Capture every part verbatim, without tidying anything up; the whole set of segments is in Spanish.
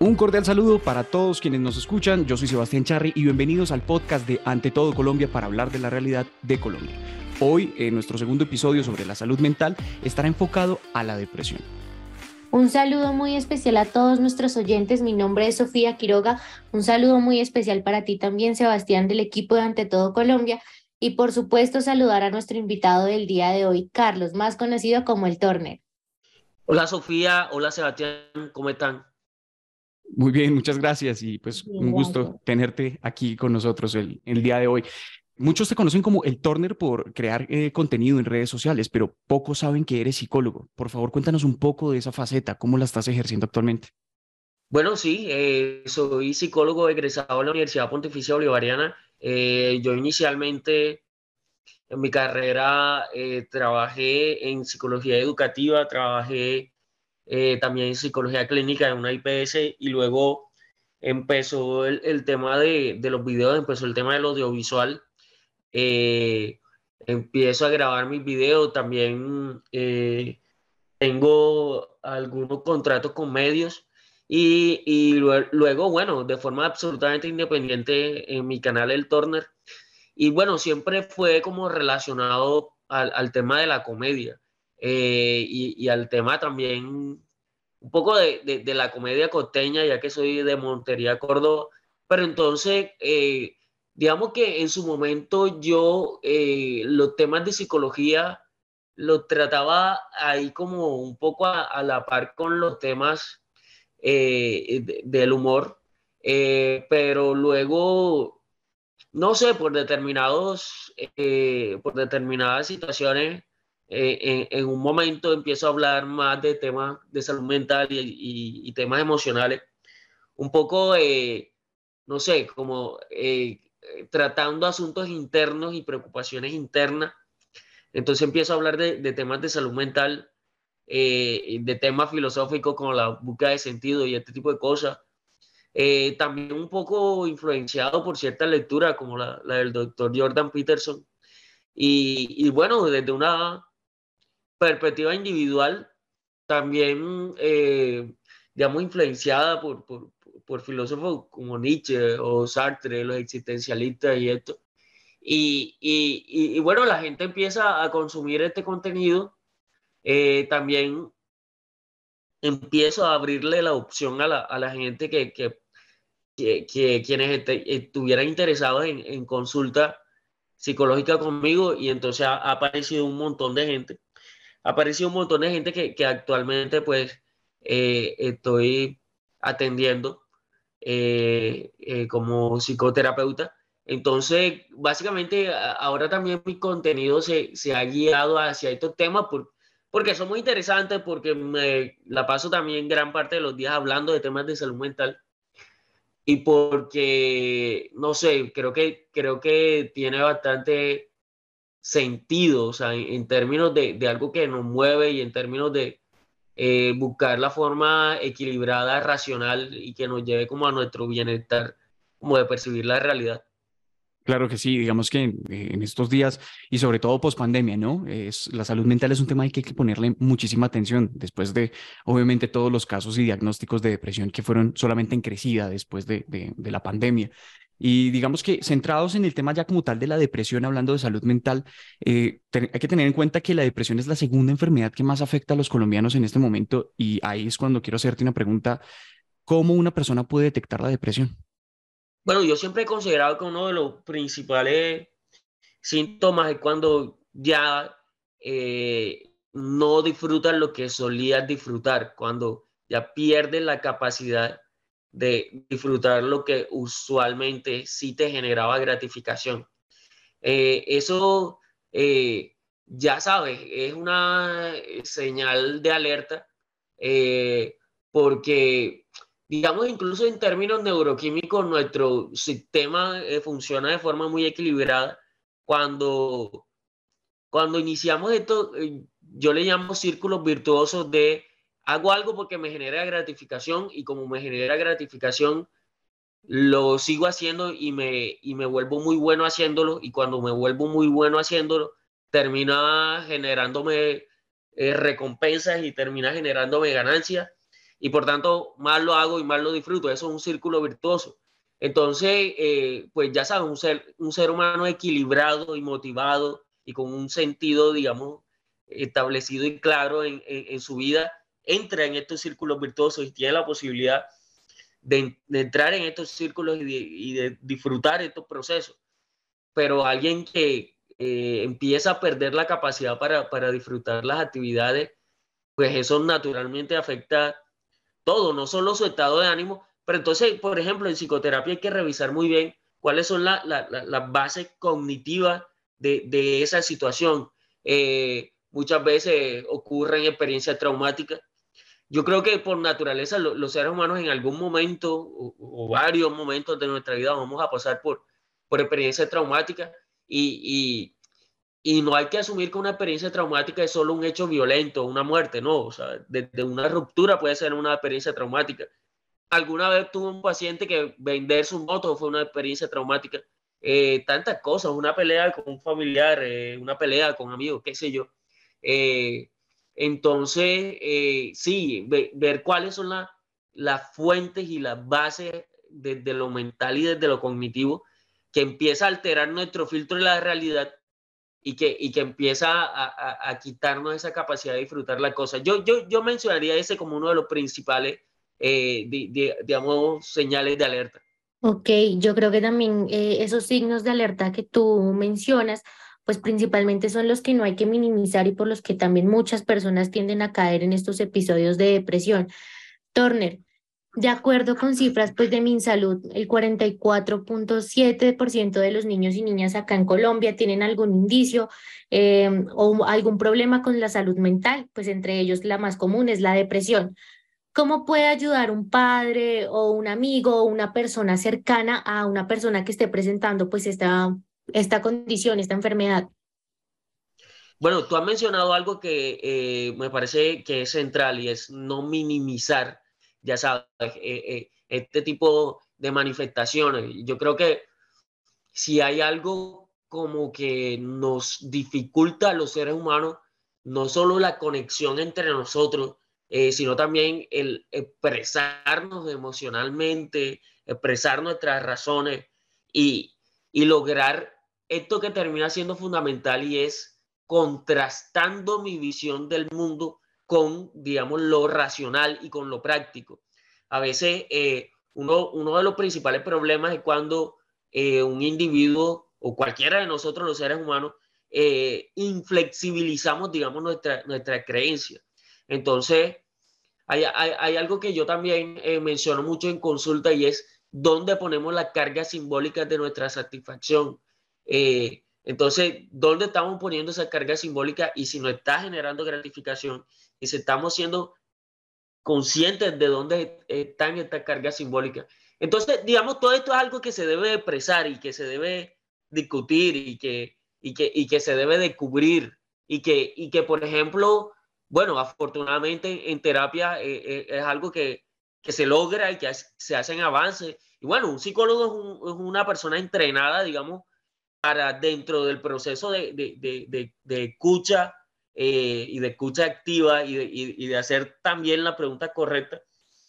Un cordial saludo para todos quienes nos escuchan. Yo soy Sebastián Charri y bienvenidos al podcast de Ante Todo Colombia para hablar de la realidad de Colombia. Hoy, en nuestro segundo episodio sobre la salud mental, estará enfocado a la depresión. Un saludo muy especial a todos nuestros oyentes. Mi nombre es Sofía Quiroga. Un saludo muy especial para ti también, Sebastián, del equipo de Ante Todo Colombia. Y por supuesto, saludar a nuestro invitado del día de hoy, Carlos, más conocido como el Turner. Hola Sofía, hola Sebastián, ¿cómo están? Muy bien, muchas gracias y pues Bien, un gusto gracias. tenerte aquí con nosotros el, el día de hoy. Muchos te conocen como el Turner por crear eh, contenido en redes sociales, pero pocos saben que eres psicólogo. Por favor, cuéntanos un poco de esa faceta, cómo la estás ejerciendo actualmente. Bueno, sí, eh, soy psicólogo egresado de la Universidad Pontificia Bolivariana. Eh, yo inicialmente en mi carrera eh, trabajé en psicología educativa, trabajé eh, también en psicología clínica en una I P S y luego empezó el, el tema de, de los videos, empezó el tema del audiovisual. Eh, Empiezo a grabar mis videos, también eh, tengo algunos contratos con medios y, y lue- luego, bueno, de forma absolutamente independiente en mi canal El Turner. Y bueno, siempre fue como relacionado al, al tema de la comedia eh, y, y al tema también un poco de, de, de la comedia costeña, ya que soy de Montería, Córdoba. Pero entonces, eh, digamos que en su momento yo eh, los temas de psicología los trataba ahí como un poco a, a la par con los temas eh, de- del humor. Eh, pero luego, no sé, por determinados, eh, por determinadas situaciones, eh, en, en un momento empiezo a hablar más de temas de salud mental y, y- y temas emocionales, un poco, eh, no sé, como eh, eh, tratando asuntos internos y preocupaciones internas. Entonces empiezo a hablar de, de temas de salud mental, eh, de temas filosóficos como la búsqueda de sentido y este tipo de cosas. Eh, también un poco influenciado por cierta lectura como la, la del doctor Jordan Peterson. Y, y bueno, desde una perspectiva individual, también, eh, digamos, influenciada por, por, por filósofos como Nietzsche o Sartre, los existencialistas y esto. Y, y, y, y bueno, la gente empieza a consumir este contenido. Eh, también empiezo a abrirle la opción a la, a la gente que, que, que, que quienes este, estuvieran interesados en, en consulta psicológica conmigo y entonces ha, ha aparecido un montón de gente. Ha aparecido un montón de gente que, que actualmente pues eh, estoy atendiendo eh, eh, como psicoterapeuta. Entonces, básicamente, a- ahora también mi contenido se, se ha guiado hacia estos temas por, porque son muy interesantes, porque me la paso también gran parte de los días hablando de temas de salud mental y porque, no sé, creo que, creo que tiene bastante sentido, o sea, en, en términos de, de algo que nos mueve y en términos de eh, buscar la forma equilibrada, racional y que nos lleve como a nuestro bienestar, como de percibir la realidad. Claro que sí, digamos que eh, en estos días y sobre todo post pandemia, ¿no? Es, la salud mental es un tema al que hay que ponerle muchísima atención después de, obviamente, todos los casos y diagnósticos de depresión que fueron solamente en crecida después de, de, de la pandemia. Y digamos que centrados en el tema ya como tal de la depresión, hablando de salud mental, eh, te- hay que tener en cuenta que la depresión es la segunda enfermedad que más afecta a los colombianos en este momento y ahí es cuando quiero hacerte una pregunta, ¿cómo una persona puede detectar la depresión? Bueno, yo siempre he considerado que uno de los principales síntomas es cuando ya eh, no disfrutas lo que solías disfrutar, cuando ya pierdes la capacidad de disfrutar lo que usualmente sí te generaba gratificación. Eh, eso, eh, ya sabes, es una señal de alerta eh, porque, digamos, incluso en términos neuroquímicos, nuestro sistema eh, funciona de forma muy equilibrada. Cuando, cuando iniciamos esto, eh, yo le llamo círculos virtuosos de hago algo porque me genera gratificación y como me genera gratificación, lo sigo haciendo y me, y me vuelvo muy bueno haciéndolo y cuando me vuelvo muy bueno haciéndolo, termina generándome eh, recompensas y termina generándome ganancias y por tanto más lo hago y más lo disfruto. Eso es un círculo virtuoso. Entonces, eh, pues ya sabes, un ser, un ser humano equilibrado y motivado y con un sentido, digamos, establecido y claro en, en, en su vida, entra en estos círculos virtuosos y tiene la posibilidad de, de entrar en estos círculos y de, y de disfrutar estos procesos. Pero alguien que eh, empieza a perder la capacidad para, para disfrutar las actividades, pues eso naturalmente afecta todo, no solo su estado de ánimo, pero entonces, por ejemplo, en psicoterapia hay que revisar muy bien cuáles son las la, la, la bases cognitivas de, de esa situación. Eh, muchas veces ocurren experiencias traumáticas. Yo creo que por naturaleza lo, los seres humanos en algún momento o, o, varios momentos de nuestra vida vamos a pasar por, por experiencias traumáticas y, y, y no hay que asumir que una experiencia traumática es solo un hecho violento, una muerte, no. O sea, desde una ruptura puede ser una experiencia traumática. Alguna vez tuve un paciente que vender su moto fue una experiencia traumática. Eh, tantas cosas, una pelea con un familiar, eh, una pelea con amigos, qué sé yo. Eh, entonces, eh, sí, ve, ver cuáles son la, las fuentes y las bases desde lo mental y desde lo cognitivo que empieza a alterar nuestro filtro de la realidad y que, y que empieza a, a, a quitarnos esa capacidad de disfrutar la cosa. Yo, yo, yo mencionaría ese como uno de los principales, eh, de, de, digamos, señales de alerta. Ok, yo creo que también eh, esos signos de alerta que tú mencionas, pues principalmente son los que no hay que minimizar y por los que también muchas personas tienden a caer en estos episodios de depresión. Turner, de acuerdo con cifras pues de MinSalud, el cuarenta y cuatro punto siete por ciento de los niños y niñas acá en Colombia tienen algún indicio eh, o algún problema con la salud mental, pues entre ellos la más común es la depresión. ¿Cómo puede ayudar un padre o un amigo o una persona cercana a una persona que esté presentando pues esta, esta condición, esta enfermedad? Bueno, tú has mencionado algo que eh, me parece que es central y es no minimizar, ya sabes, eh, eh, este tipo de manifestaciones. Yo creo que si hay algo como que nos dificulta a los seres humanos, no solo la conexión entre nosotros, eh, sino también el expresarnos emocionalmente, expresar nuestras razones y, y lograr esto que termina siendo fundamental y es contrastando mi visión del mundo con, digamos, lo racional y con lo práctico. A veces eh, uno, uno de los principales problemas es cuando eh, un individuo o cualquiera de nosotros los seres humanos eh, inflexibilizamos, digamos, nuestra, nuestra creencia. Entonces, hay, hay, hay algo que yo también eh, menciono mucho en consulta y es dónde ponemos las cargas simbólicas de nuestra satisfacción. Eh, entonces, ¿dónde estamos poniendo esa carga simbólica? Y si no está generando gratificación y si estamos siendo conscientes de dónde están estas cargas simbólicas. Entonces, digamos, todo esto es algo que se debe expresar y que se debe discutir y que, y que, y que se debe descubrir y que, y que, por ejemplo, bueno, afortunadamente en terapia eh, eh, es algo que, que se logra y que se hacen avances. Y bueno, un psicólogo es, un, es una persona entrenada, digamos, para dentro del proceso de, de, de, de, de escucha eh, y de escucha activa y de, y, y de hacer también la pregunta correcta,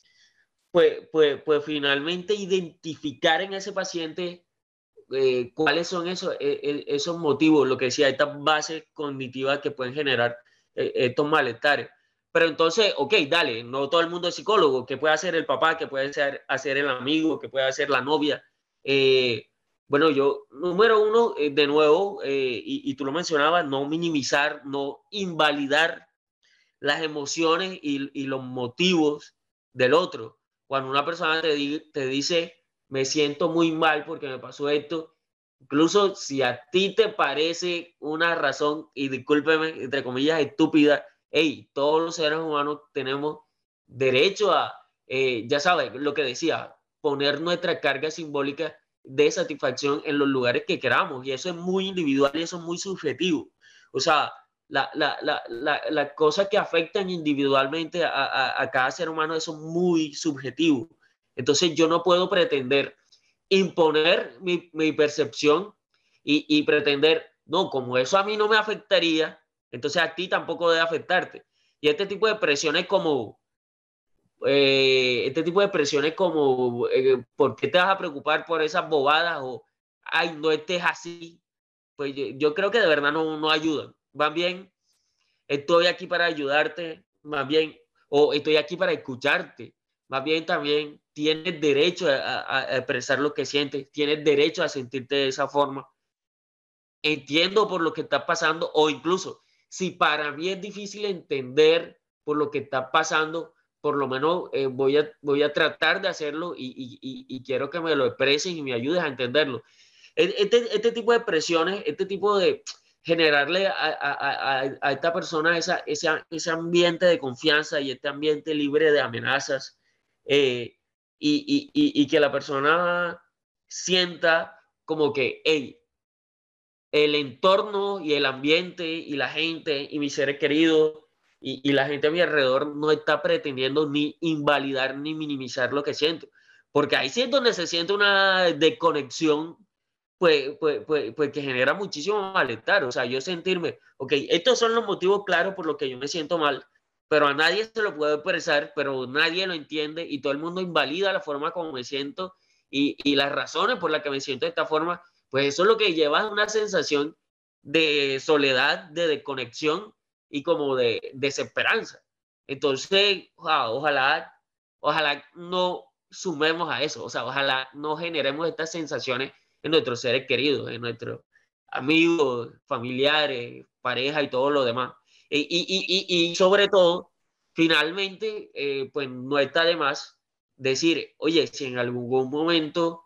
pues, pues, pues finalmente identificar en ese paciente eh, cuáles son esos, eh, esos motivos, lo que decía, estas bases cognitivas que pueden generar eh, estos malestares. Pero entonces, ok, dale, no todo el mundo es psicólogo. ¿Qué puede hacer el papá? ¿Qué puede hacer, hacer el amigo? ¿Qué puede hacer la novia? Eh, bueno, yo, número uno, eh, de nuevo, eh, y, y tú lo mencionabas, no minimizar, no invalidar las emociones y, y los motivos del otro. Cuando una persona te, di, te dice, me siento muy mal porque me pasó esto, incluso si a ti te parece una razón, y discúlpeme, entre comillas, estúpida, hey, todos los seres humanos tenemos derecho a, eh, ya sabes, lo que decía, poner nuestra carga simbólica de satisfacción en los lugares que queramos, y eso es muy individual y eso es muy subjetivo. O sea, las la, la, la, la cosas que afectan individualmente a, a, a cada ser humano, eso es muy subjetivo. Entonces yo no puedo pretender imponer mi, mi percepción y, y pretender, no, como eso a mí no me afectaría, entonces a ti tampoco debe afectarte. Y este tipo de presiones como eh, este tipo de expresiones como eh, ¿por qué te vas a preocupar por esas bobadas? O ay, no estés así. Pues yo, yo creo que de verdad no, no ayudan. Más bien, estoy aquí para ayudarte, más bien, o estoy aquí para escucharte. Más bien también tienes derecho a, a, a expresar lo que sientes, tienes derecho a sentirte de esa forma. Entiendo por lo que está pasando, o incluso si para mí es difícil entender por lo que está pasando, por lo menos eh, voy, a, voy a tratar de hacerlo y, y, y quiero que me lo expresen y me ayudes a entenderlo. Este, este tipo de presiones, este tipo de generarle a, a, a, a esta persona esa, ese, ese ambiente de confianza y este ambiente libre de amenazas eh, y, y, y, y que la persona sienta como que, hey, el entorno y el ambiente y la gente y mis seres queridos y, y la gente a mi alrededor no está pretendiendo ni invalidar ni minimizar lo que siento. Porque ahí sí es donde se siente una desconexión, pues, pues, pues, pues que genera muchísimo malestar. O sea, yo sentirme, ok, estos son los motivos claros por los que yo me siento mal, pero a nadie se lo puedo expresar, pero nadie lo entiende y todo el mundo invalida la forma como me siento y, y las razones por las que me siento de esta forma. Pues eso es lo que lleva a una sensación de soledad, de desconexión y como de desesperanza. Entonces, wow, ojalá, ojalá no sumemos a eso, o sea, ojalá no generemos estas sensaciones en nuestros seres queridos, en nuestros amigos, familiares, pareja y todo lo demás. Y, y, y, y sobre todo, finalmente, eh, pues no está de más decir, oye, si en algún momento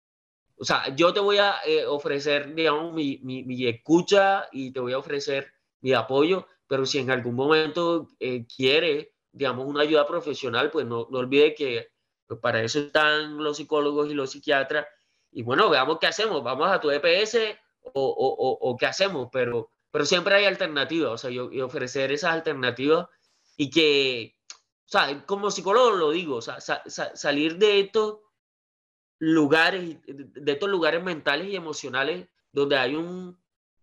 o sea, yo te voy a eh, ofrecer, digamos, mi, mi, mi, escucha y te voy a ofrecer mi apoyo, pero si en algún momento eh, quiere, digamos, una ayuda profesional, pues no, no olvide que pues para eso están los psicólogos y los psiquiatras. Y bueno, veamos qué hacemos, vamos a tu E P S o, o, o, o qué hacemos, pero, pero siempre hay alternativas, o sea, yo, yo ofrecer esas alternativas y que, o sea, como psicólogo lo digo, o sea, sa, sa, salir de esto lugares, de estos lugares mentales y emocionales donde hay un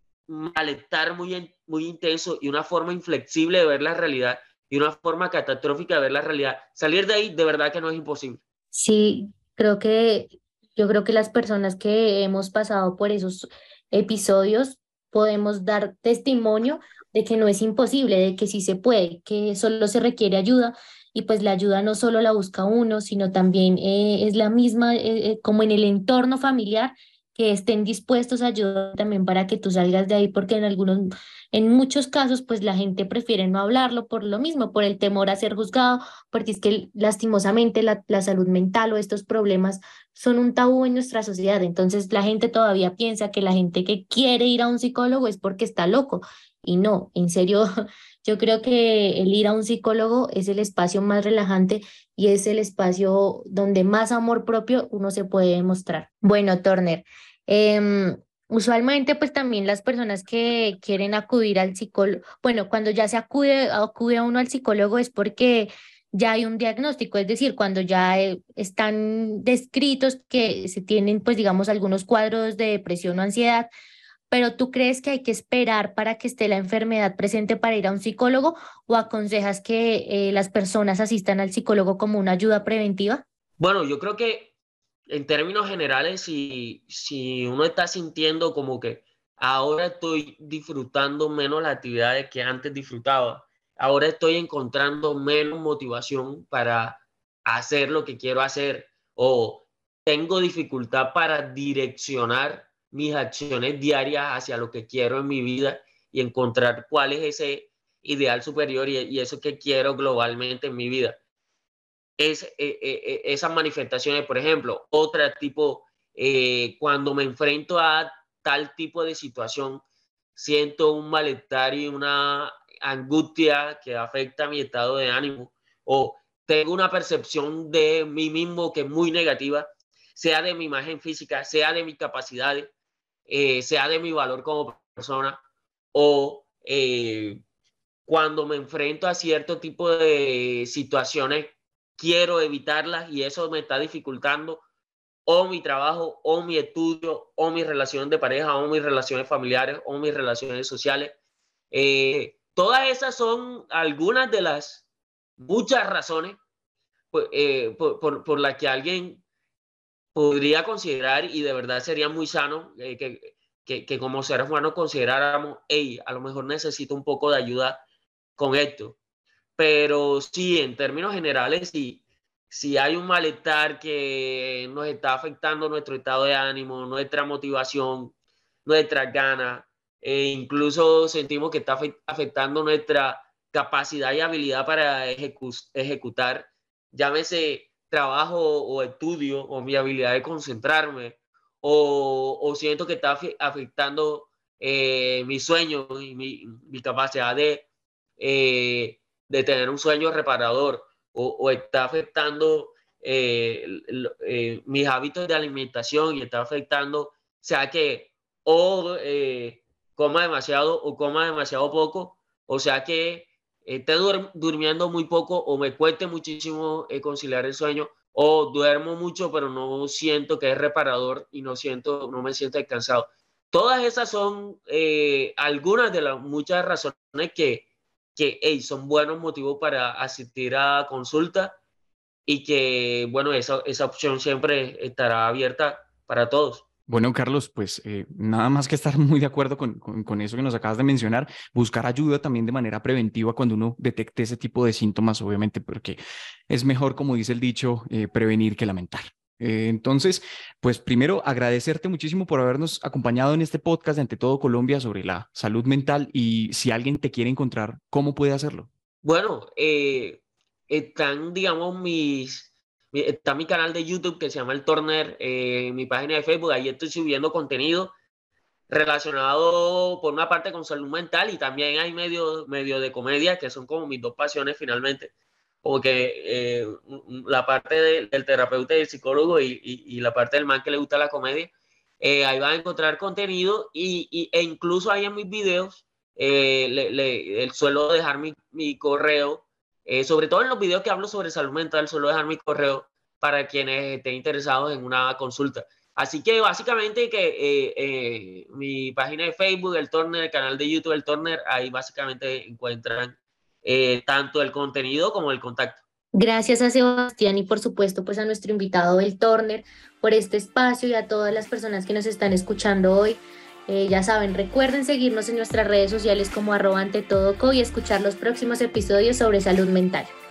malestar muy, muy intenso y una forma inflexible de ver la realidad y una forma catastrófica de ver la realidad. Salir de ahí de verdad que no es imposible. Sí, creo que yo creo que las personas que hemos pasado por esos episodios podemos dar testimonio de que no es imposible, de que sí se puede, que solo se requiere ayuda y pues la ayuda no solo la busca uno, sino también eh, es la misma eh, eh, como en el entorno familiar que estén dispuestos a ayudar también para que tú salgas de ahí, porque en algunos, en muchos casos, pues la gente prefiere no hablarlo por lo mismo, por el temor a ser juzgado, porque es que lastimosamente la, la salud mental o estos problemas son un tabú en nuestra sociedad. Entonces la gente todavía piensa que la gente que quiere ir a un psicólogo es porque está loco. Y no, en serio, yo creo que el ir a un psicólogo es el espacio más relajante y es el espacio donde más amor propio uno se puede demostrar. Bueno, Turner, em, usualmente pues también las personas que quieren acudir al psicólogo, bueno, cuando ya se acude, acude a uno al psicólogo es porque ya hay un diagnóstico, es decir, cuando ya eh, están descritos que se tienen pues digamos algunos cuadros de depresión o ansiedad. Pero ¿tú crees que hay que esperar para que esté la enfermedad presente para ir a un psicólogo o aconsejas que eh, las personas asistan al psicólogo como una ayuda preventiva? Bueno, yo creo que en términos generales, si, si uno está sintiendo como que ahora estoy disfrutando menos las actividades que antes disfrutaba, ahora estoy encontrando menos motivación para hacer lo que quiero hacer o tengo dificultad para direccionar mis acciones diarias hacia lo que quiero en mi vida y encontrar cuál es ese ideal superior y, y eso que quiero globalmente en mi vida es, eh, eh, esas manifestaciones, por ejemplo, otro tipo, eh, cuando me enfrento a tal tipo de situación, siento un malestar y una angustia que afecta mi estado de ánimo o tengo una percepción de mí mismo que es muy negativa, sea de mi imagen física, sea de mis capacidades, eh, sea de mi valor como persona o eh, cuando me enfrento a cierto tipo de situaciones, quiero evitarlas y eso me está dificultando o mi trabajo, o mi estudio, o mis relaciones de pareja, o mis relaciones familiares, o mis relaciones sociales. Eh, todas esas son algunas de las muchas razones por, eh, por, por, por la que alguien podría considerar, y de verdad sería muy sano, eh, que, que, que como seres humanos consideráramos, hey, a lo mejor necesito un poco de ayuda con esto. Pero sí, en términos generales, sí, si hay un malestar que nos está afectando nuestro estado de ánimo, nuestra motivación, nuestras ganas, e incluso sentimos que está afectando nuestra capacidad y habilidad para ejecu ejecutar, llámese trabajo o estudio o mi habilidad de concentrarme, o, o siento que está afectando eh, mi sueño y mi, mi capacidad de, eh, de tener un sueño reparador, o, o está afectando eh, eh, mis hábitos de alimentación y está afectando, o sea que o eh, coma demasiado o coma demasiado poco, o sea que esté dur durmiendo muy poco o me cueste muchísimo eh, conciliar el sueño, o duermo mucho pero no siento que es reparador y no, siento, no me siento descansado. Todas esas son eh, algunas de las muchas razones que, que hey, son buenos motivos para asistir a consulta, y que, bueno, esa, esa opción siempre estará abierta para todos. Bueno, Carlos, pues eh, nada más que estar muy de acuerdo con, con, con eso que nos acabas de mencionar, buscar ayuda también de manera preventiva cuando uno detecte ese tipo de síntomas, obviamente, porque es mejor, como dice el dicho, eh, prevenir que lamentar. Eh, entonces, pues primero agradecerte muchísimo por habernos acompañado en este podcast de Ante Todo Colombia sobre la salud mental, y si alguien te quiere encontrar, ¿cómo puede hacerlo? Bueno, eh, están, digamos, mis... Está mi canal de YouTube que se llama El Turner, eh, mi página de Facebook, ahí estoy subiendo contenido relacionado por una parte con salud mental, y también hay medio, medio de comedia, que son como mis dos pasiones finalmente, como que eh, la parte de, del terapeuta y del psicólogo, y, y, y la parte del man que le gusta la comedia. Eh, ahí van a encontrar contenido, y, y, e incluso ahí en mis videos eh, le, le, suelo dejar mi, mi correo, eh, sobre todo en los videos que hablo sobre salud mental, suelo dejar mi correo para quienes estén interesados en una consulta. Así que básicamente que eh, eh, mi página de Facebook, El Turner, el canal de YouTube, El Turner, ahí básicamente encuentran eh, tanto el contenido como el contacto. Gracias a Sebastián y por supuesto pues a nuestro invitado El Turner por este espacio, y a todas las personas que nos están escuchando hoy. Eh, ya saben, recuerden seguirnos en nuestras redes sociales como arroba ante todo co y escuchar los próximos episodios sobre salud mental.